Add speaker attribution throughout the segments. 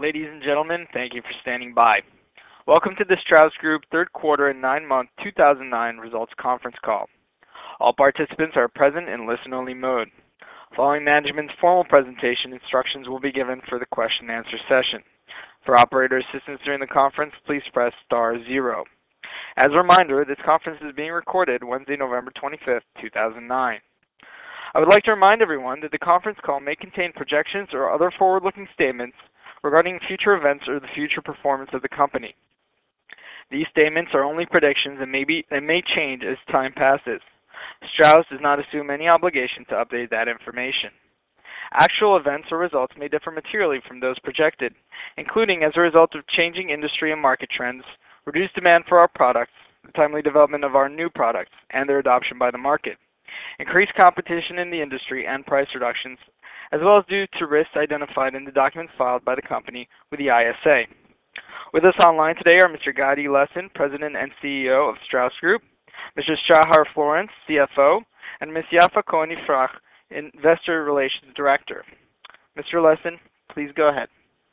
Speaker 1: Ladies and gentlemen, thank you for standing by. Welcome to the Strauss Group third quarter and 9-month 2009 results conference call. All participants are present in listen-only mode. Following management's formal presentation, instructions will be given for the question and answer session. For operator assistance during the conference, please press star 0. As a reminder, this conference is being recorded Wednesday, November 25th, 2009. I would like to remind everyone that the conference call may contain projections or other forward-looking statements regarding future events or the future performance of the company. These statements are only predictions and may change as time passes. Strauss does not assume any obligation to update that information. Actual events or results may differ materially from those projected, including as a result of changing industry and market trends, reduced demand for our products, the timely development of our new products, and their adoption by the market, increased competition in the industry and price reductions, as well as due to risks identified in the documents filed by the company with the ISA. With us online today are Mr. Gadi Lessin, President and CEO of Strauss Group, Mr. Shahar Florence, CFO, and Ms. Yafa Cohen-Ifrach, Investor Relations Director. Mr. Lessin, please go ahead.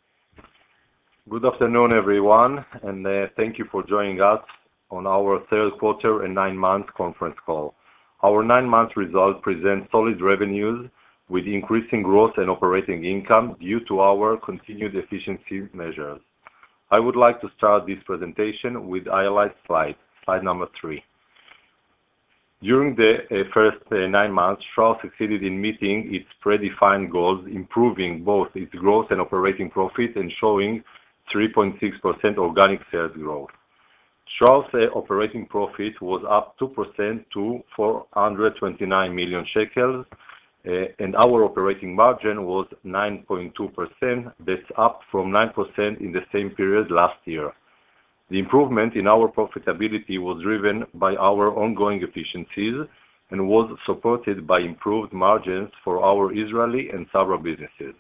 Speaker 2: Good afternoon, everyone, and thank you for joining us on our third quarter and 9-month conference call. Our 9-month results present solid revenues with increasing growth and operating income due to our continued efficiency measures. I would like to start this presentation with highlight slide number 3. During the first 9 months, Strauss succeeded in meeting its predefined goals, improving both its growth and operating profit and showing 3.6% organic sales growth. Strauss operating profit was up 2% to 429 million shekels, and our operating margin was 9.2%. That's up from 9% in the same period last year. The improvement in our profitability was driven by our ongoing efficiencies and was supported by improved margins for our Israeli and Sabra businesses.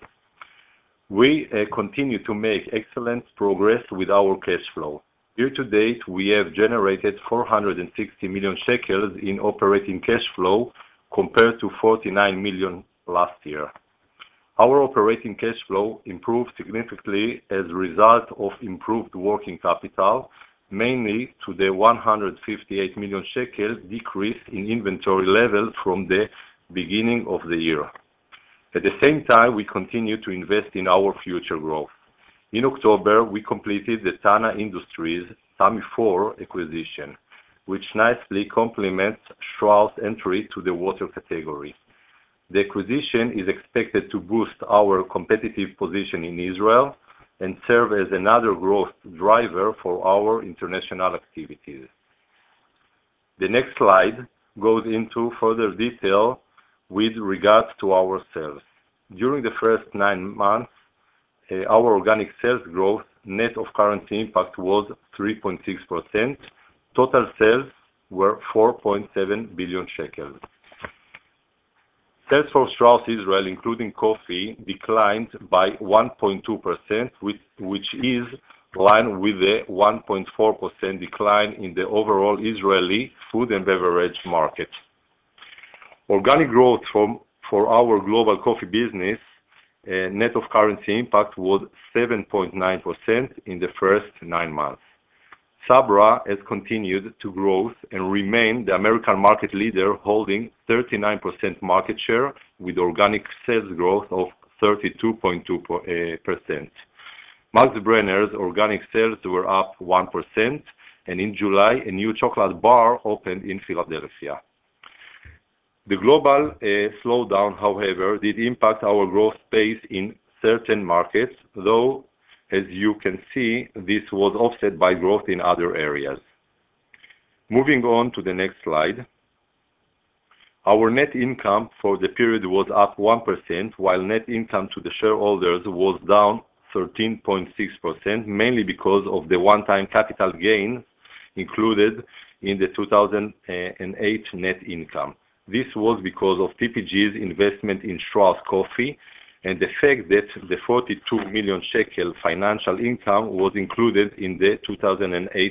Speaker 2: We continue to make excellent progress with our cash flow. Year to date, we have generated 460 million shekels in operating cash flow compared to 49 million last year. Our operating cash flow improved significantly as a result of improved working capital, mainly to the 158 million shekels decrease in inventory level from the beginning of the year. At the same time, we continue to invest in our future growth. In October, we completed the Tana Industries Sami 4 acquisition, which nicely complements Strauss' entry to the water category. The acquisition is expected to boost our competitive position in Israel and serve as another growth driver for our international activities. The next slide goes into further detail with regards to our sales. During the first 9 months, our organic sales growth net of currency impact was 3.6%. Total sales were 4.7 billion shekels. Sales for Strauss Israel, including coffee, declined by 1.2%, which is in line with the 1.4% decline in the overall Israeli food and beverage market. Organic growth for our global coffee business, net of currency impact, was 7.9% in the first 9 months. Sabra has continued to grow and remain the American market leader, holding 39% market share with organic sales growth of 32.2%. Max Brenner's organic sales were up 1%, and in July, a new chocolate bar opened in Philadelphia. The global slowdown, however, did impact our growth pace in certain markets, though, as you can see, this was offset by growth in other areas. Moving on to the next slide. Our net income for the period was up 1%, while net income to the shareholders was down 13.6%, mainly because of the one-time capital gain included in the 2008 net income. This was because of TPG's investment in Strauss Coffee and the fact that the 42 million shekel financial income was included in the 2008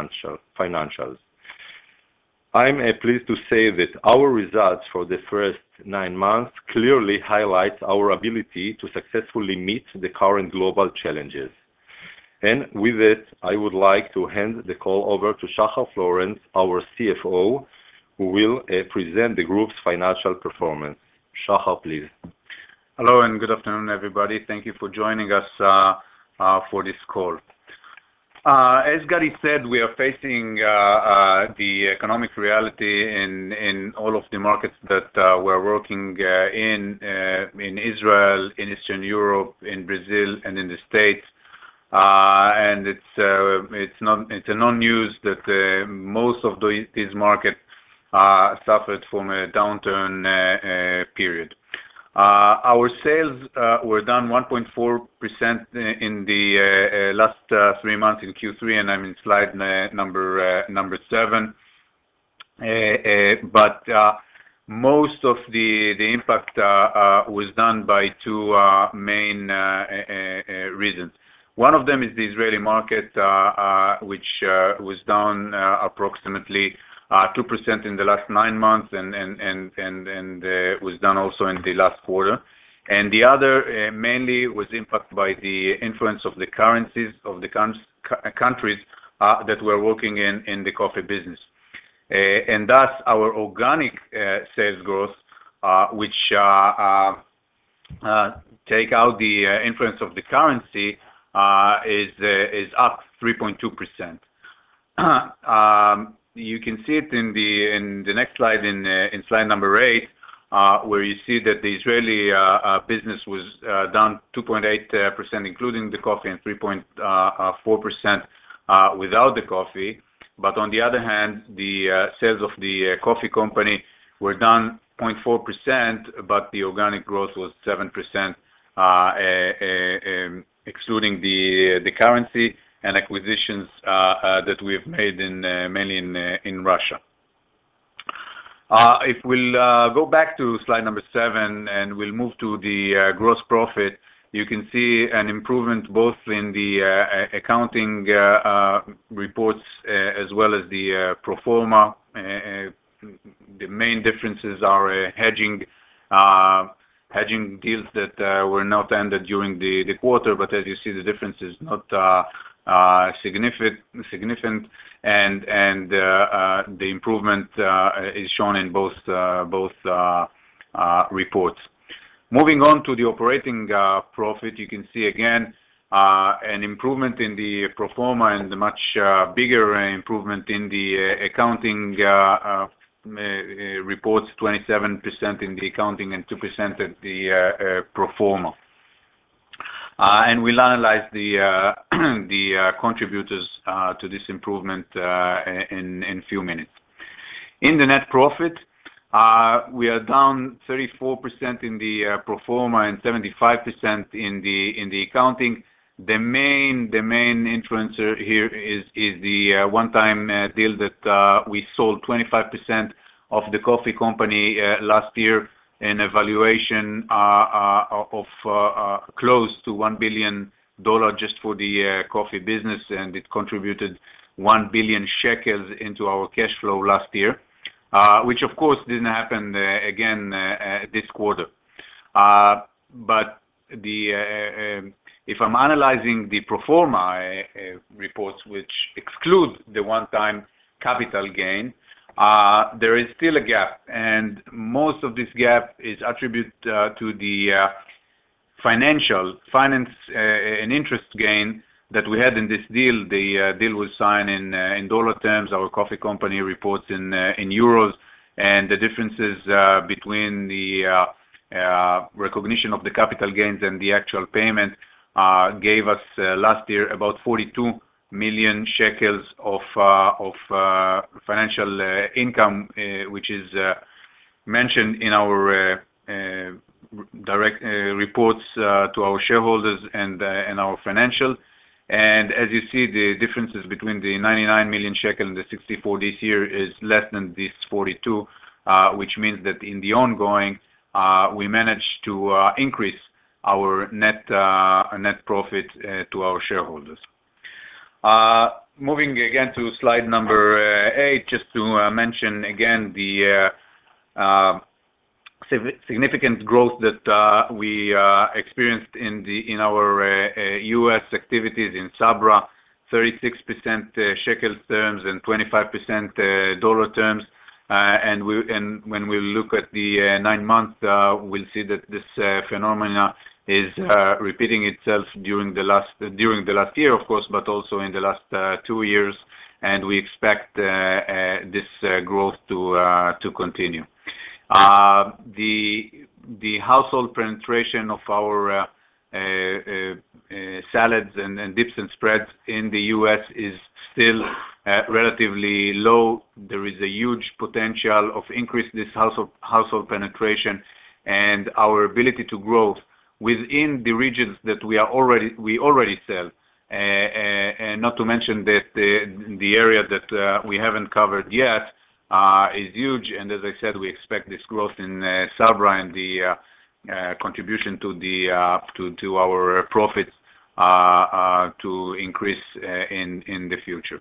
Speaker 2: financials. I'm pleased to say that our results for the first 9 months clearly highlights our ability to successfully meet the current global challenges. And with it, I would like to hand the call over to Shachar Florence, our CFO, who will present the group's financial performance. Shachar, please.
Speaker 3: Hello and good afternoon, everybody. Thank you for joining us for this call. As Gadi said, we are facing the economic reality in all of the markets that we're working in Israel, in Eastern Europe, in Brazil, and in the States. And it's a non-news that most of these markets suffered from a downturn period. Our sales were down 1.4% in the last 3 months in Q3, and I'm in slide number 7. But most of the impact was done by 2 main reasons. One of them is the Israeli market, which was down approximately 2% in the last 9 months, and was done also in the last quarter. And the other mainly was impacted by the influence of the currencies of the countries that we're working in the coffee business. And thus, our organic sales growth, which take out the influence of the currency, is up 3.2%. You can see it in the next slide, in slide number 8, where you see that the Israeli business was down 2.8%, including the coffee, and 3.4% without the coffee. But on the other hand, the sales of the coffee company were down 0.4%, but the organic growth was 7%, excluding the currency and acquisitions that we've made mainly in Russia. If we'll go back to slide number 7 and we'll move to the gross profit, you can see an improvement both in the accounting reports as well as the pro forma. The main differences are hedging deals that were not ended during the quarter, but as you see, the difference is not significant, and the improvement is shown in both reports. Moving on to the operating profit, you can see again an improvement in the pro forma and a much bigger improvement in the accounting reports, 27% in the accounting and 2% at the pro forma. And we'll analyze the contributors to this improvement in a few minutes. In the net profit, we are down 34% in the pro forma and 75% in the accounting. The main influencer here is the one-time deal that we sold 25% of the coffee company last year in a valuation of close to $1 billion just for the coffee business, and it contributed 1 billion shekels into our cash flow last year, which of course didn't happen again this quarter. But if I'm analyzing the pro forma reports, which exclude the one-time capital gain, there is still a gap, and most of this gap is attributed to the finance and interest gain that we had in this deal. The deal was signed in dollar terms. Our coffee company reports in euros, and the differences between the recognition of the capital gains and the actual payment gave us last year about 42 million shekels of financial income, which is mentioned in our direct reports to our shareholders and our financial. And as you see, the differences between the 99 million shekel and the 64 this year is less than this 42, which means that in the ongoing, we managed to increase our net profit to our shareholders. Moving again to slide number 8, just to mention again the significant growth that we experienced in our U.S. activities in Sabra, 36% shekel terms and 25% dollar terms. And when we look at the 9 months, we'll see that this phenomena is repeating itself during the last year, of course, but also in the last 2 years, and we expect this growth to continue. The household penetration of our salads and dips and spreads in the U.S. is still relatively low. There is a huge potential of increase this household penetration, and our ability to grow within the regions that we already sell, and not to mention that the area that we haven't covered yet is huge. And as I said, we expect this growth in Sabra and the contribution to our profits to increase in the future.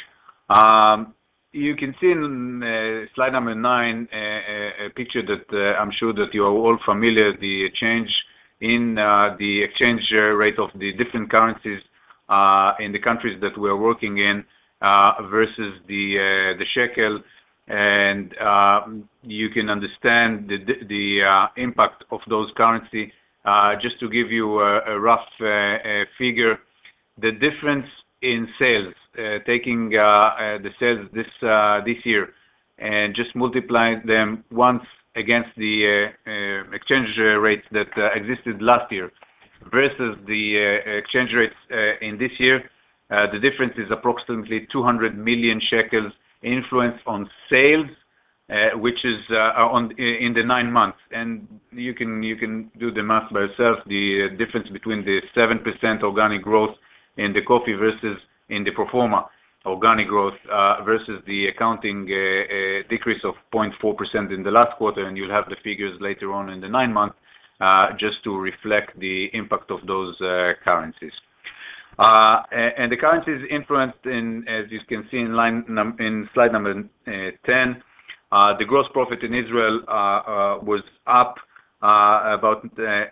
Speaker 3: You can see in slide number 9 a picture that I'm sure that you are all familiar, the change in the exchange rate of the different currencies in the countries that we're working in versus the shekel. And you can understand the impact of those currency. Just to give you a rough figure, the difference in sales, taking the sales this year and just multiplying them once against the exchange rates that existed last year versus the exchange rates in this year, the difference is approximately 200 million shekels influence on sales, which is in the 9 months. And you can do the math by yourself. The difference between the 7% organic growth in the coffee versus in the pro forma organic growth versus the accounting decrease of 0.4% in the last quarter, and you'll have the figures later on in the 9 months, just to reflect the impact of those currencies. And the currencies influenced in, as you can see in slide number 10, the gross profit in Israel was up about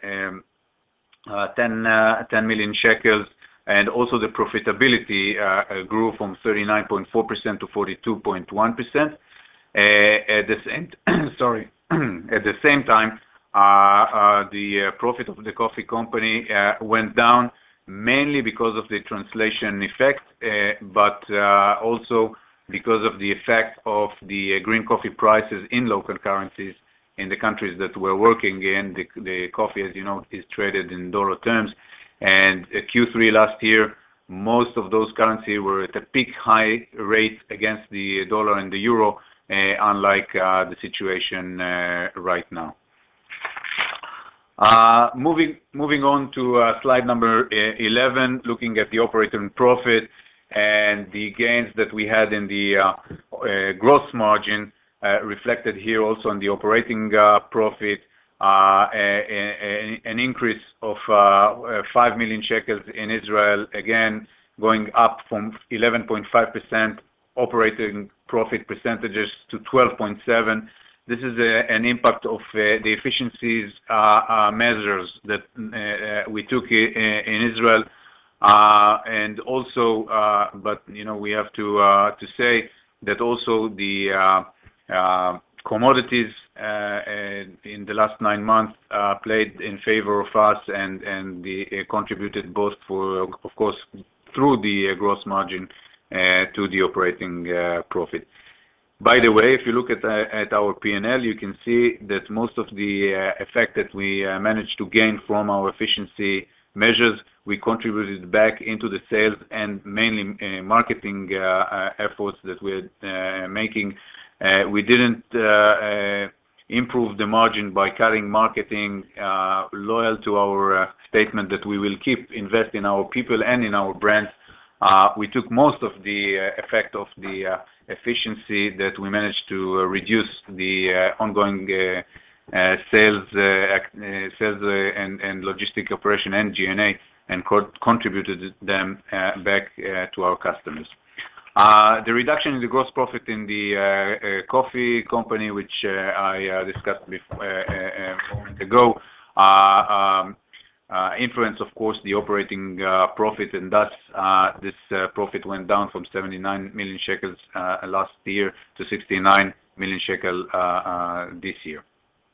Speaker 3: 10 million shekels, and also the profitability grew from 39.4% to 42.1%. At the same time, the profit of the coffee company went down, mainly because of the translation effect, but also because of the effect of the green coffee prices in local currencies in the countries that we're working in. The coffee, as you know, is traded in dollar terms, and Q3 last year, most of those currencies were at a peak high rate against the dollar and the euro, unlike the situation right now. Moving on to slide number 11, looking at the operating profit and the gains that we had in the gross margin, reflected here also on the operating profit, an increase of 5 million shekels in Israel, again going up from 11.5% operating profit percentages to 12.7%. This is an impact of the efficiencies measures that we took in Israel, and also, but you know, we have to say that also the commodities in the last 9 months played in favor of us, and contributed both for, of course, through the gross margin to the operating profit. By the way, if you look at our P&L, you can see that most of the effect that we managed to gain from our efficiency measures, we contributed back into the sales and mainly marketing efforts that we're making. We didn't improve the margin by cutting marketing, loyal to our statement that we will keep invest in our people and in our brands. We took most of the effect of the efficiency that we managed to reduce the ongoing sales and logistic operation and G&A, and contributed them back to our customers. The reduction in the gross profit in the coffee company, which I discussed a moment ago, influence, of course, the operating profit, and thus this profit went down from 79 million shekels last year to 69 million shekel this year.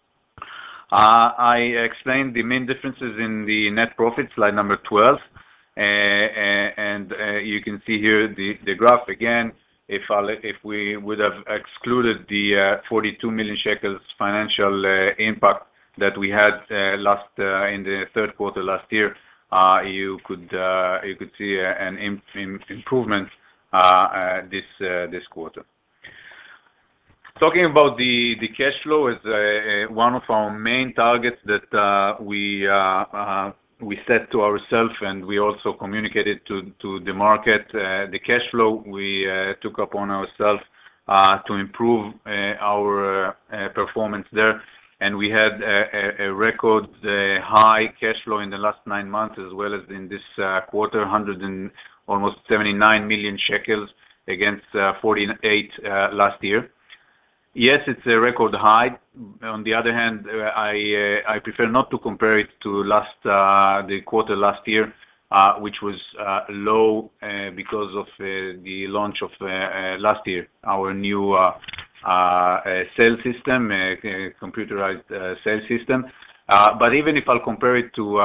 Speaker 3: I explained the main differences in the net profit, slide number 12, and you can see here the graph again. If we would have excluded the 42 million shekels financial impact that we had in the third quarter last year, you could see an improvement this quarter. Talking about the cash flow is one of our main targets that we set to ourselves, and we also communicated to the market. The cash flow we took upon ourselves to improve our performance there, and we had a record high cash flow in the last 9 months, as well as in this quarter, almost 79 million shekels against 48 last year. Yes, it's a record high. On the other hand, I prefer not to compare it to the quarter last year, which was low because of the launch of last year, our new sales system, computerized sales system. But even if I'll compare it to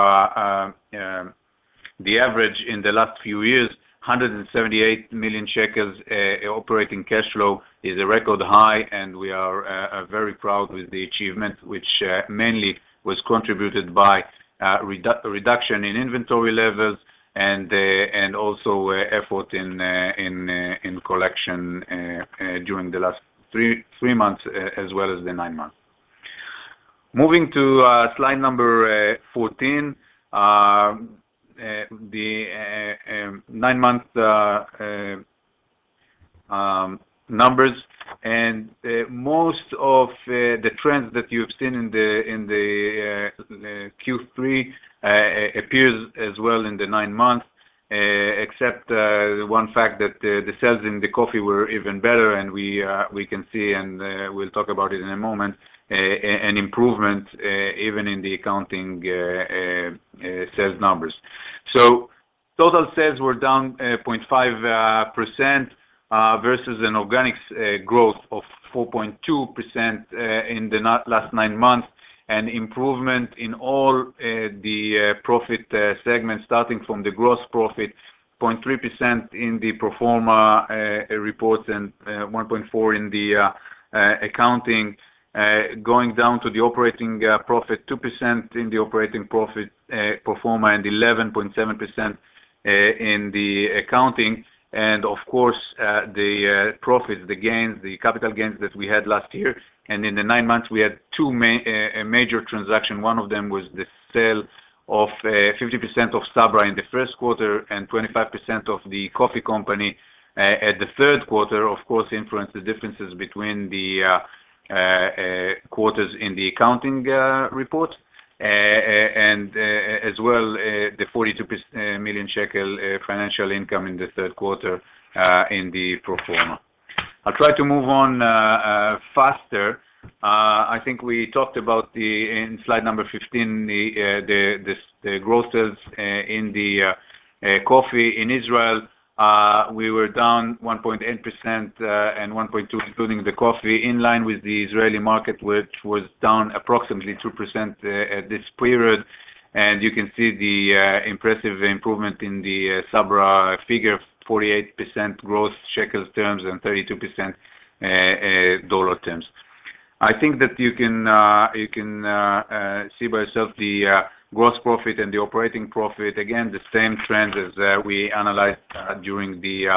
Speaker 3: the average in the last few years, 178 million shekels operating cash flow is a record high, and we are very proud with the achievement, which mainly was contributed by reduction in inventory levels and also effort in collection during the last three months as well as the 9 months. Moving to slide number 14. The 9-month numbers, and most of the trends that you've seen in the Q3 appears as well in the 9 months, except one fact that the sales in the coffee were even better, and we can see, and we'll talk about it in a moment, an improvement even in the accounting sales numbers. So total sales were down 0.5% versus an organic growth of 4.2% in the last 9 months, and improvement in all the profit segments, starting from the gross profit, 0.3% in the pro forma reports and 1.4% in the accounting, going down to the operating profit, 2% in the operating profit pro forma and 11.7% in the accounting. And of course, the profits, the gains, the capital gains that we had last year. And in the 9 months, we had two major transactions. One of them was the sale of 50% of Sabra in the first quarter and 25% of the coffee company at the third quarter. Of course, influenced the differences between the quarters in the accounting report, and as well the 42 million shekel financial income in the third quarter in the pro forma. I'll try to move on faster. I think we talked about in slide number 15 the growth in the coffee in Israel. We were down 1.8% and 1.2%, including the coffee, in line with the Israeli market, which was down approximately 2% at this period. And you can see the impressive improvement in the Sabra figure, 48% growth shekels terms and 32% dollar terms. I think that you can see by yourself the gross profit and the operating profit. Again, the same trends as we analyzed during the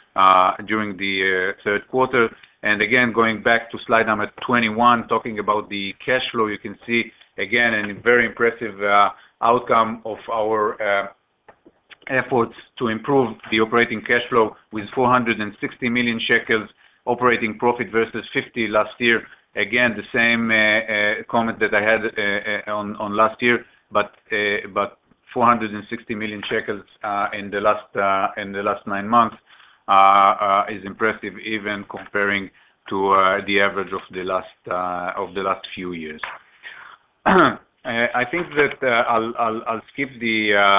Speaker 3: third quarter. And again, going back to slide number 21, talking about the cash flow, you can see again a very impressive outcome of our efforts to improve the operating cash flow, with 460 million shekels operating profit versus 50 last year. Again, the same comment that I had on last year, but 460 million shekels in the last 9 months. is impressive, even comparing to the average of the last few years. I think that I'll skip the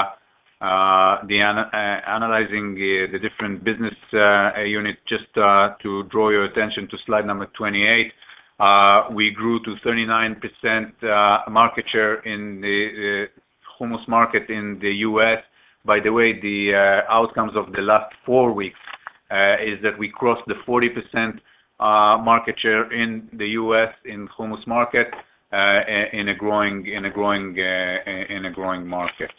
Speaker 3: analyzing the different business unit just to draw your attention to slide number 28. We grew to 39% market share in the hummus market in the U.S. By the way, the outcomes of the last 4 weeks is that we crossed the 40% market share in the U.S. in hummus market in a growing market.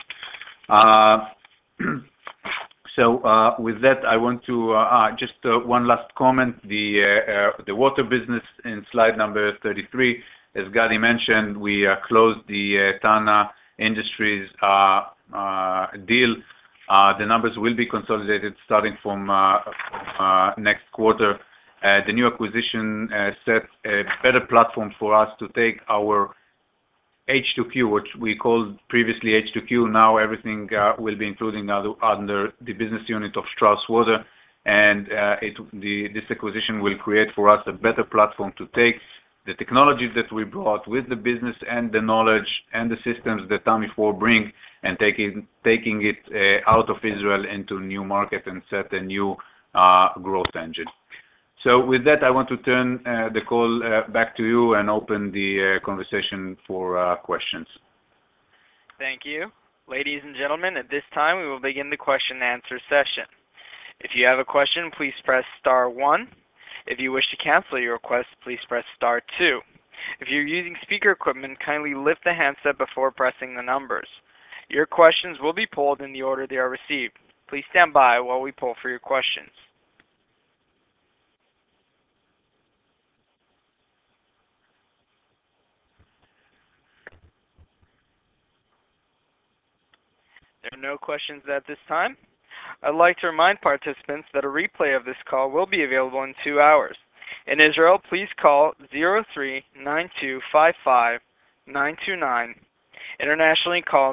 Speaker 3: So with that, I want to just one last comment. The water business in slide number 33, as Gadi mentioned, we closed the Tana Industries deal. The numbers will be consolidated starting from next quarter. The new acquisition set a better platform for us to take our H2Q, which we called previously H2Q. Now everything will be including under the business unit of Strauss Water, and this acquisition will create for us a better platform to take the technology that we brought with the business and the knowledge and the systems that Tamiflu bring, and taking it out of Israel into new market and set a new growth engine. So with that, I want to turn the call back to you and open the conversation for questions.
Speaker 1: Thank you. Ladies and gentlemen, at this time we will begin the question and answer session. If you have a question, please press star 1. If you wish to cancel your request, please press star 2. If you're using speaker equipment, kindly lift the handset before pressing the numbers. Your questions will be polled in the order they are received. Please stand by while we poll for your questions. There are no questions at this time. I'd like to remind participants that a replay of this call will be available in 2 hours. In Israel, please call 03-9255-929. Internationally, call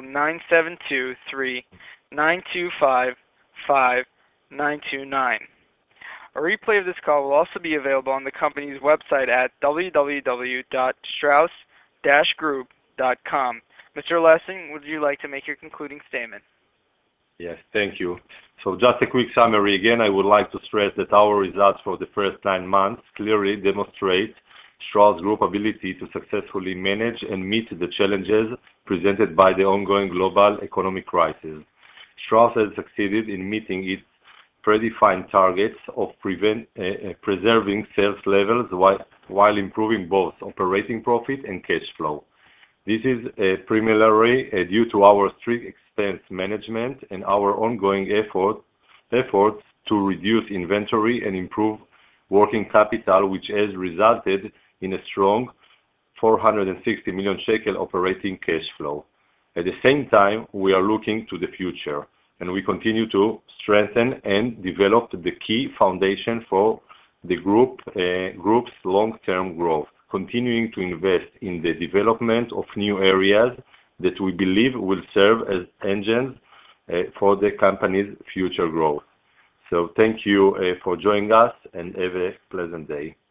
Speaker 1: 972-3-925-5929. A replay of this call will also be available on the company's website at www.strauss-group.com. Mr. Lessing, would you like to make your concluding statement?
Speaker 2: Yes, thank you. So just a quick summary again, I would like to stress that our results for the first 9 months clearly demonstrate Strauss Group ability to successfully manage and meet the challenges presented by the ongoing global economic crisis. Strauss has succeeded in meeting its predefined targets of preserving sales levels while improving both operating profit and cash flow. This is primarily due to our strict expense management and our ongoing efforts to reduce inventory and improve working capital, which has resulted in a strong 460 million shekel operating cash flow. At the same time, we are looking to the future, and we continue to strengthen and develop the key foundation for the group's long-term growth, continuing to invest in the development of new areas that we believe will serve as engines for the company's future growth. So thank you for joining us, and have a pleasant day.